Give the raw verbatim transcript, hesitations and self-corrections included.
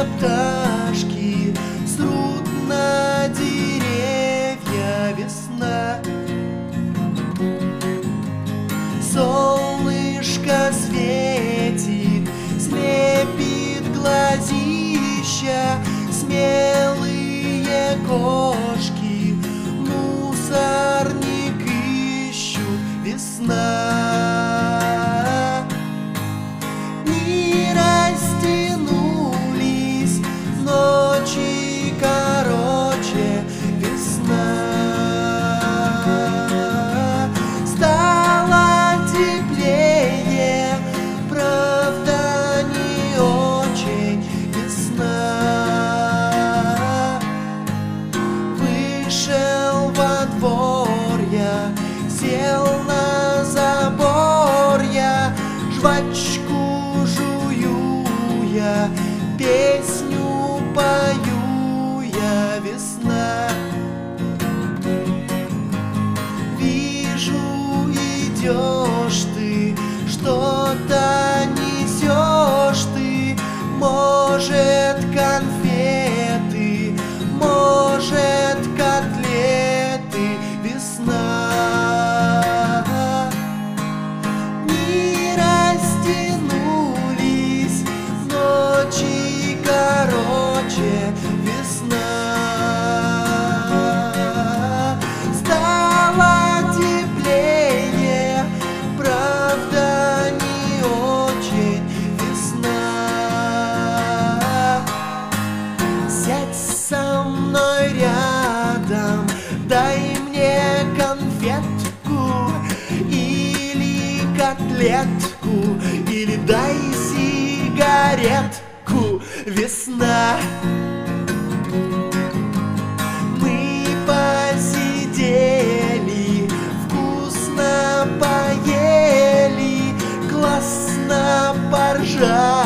пташки срут на деревья весна. Солнышко светит, слепит глазища, смелые кошки мусорник ищут. Весна. Дни растянулись, ночи короче. Весна. Стало теплее, правда не очень. Весна. Вышел во двор я, сел на забор я, жвачку жую я, песню пою я. Весна. Вижу, идешь ты, что-то несешь ты, может, конфеты, может, котлеты. Весна. Дни растянулись, ночи короче. Весна. Стало теплее, правда не очень. Весна. Сядь со мной рядом, дай мне конфетку или котлетку, или дай сигаретку. Весна. Мы посидели, вкусно поели, классно поржали.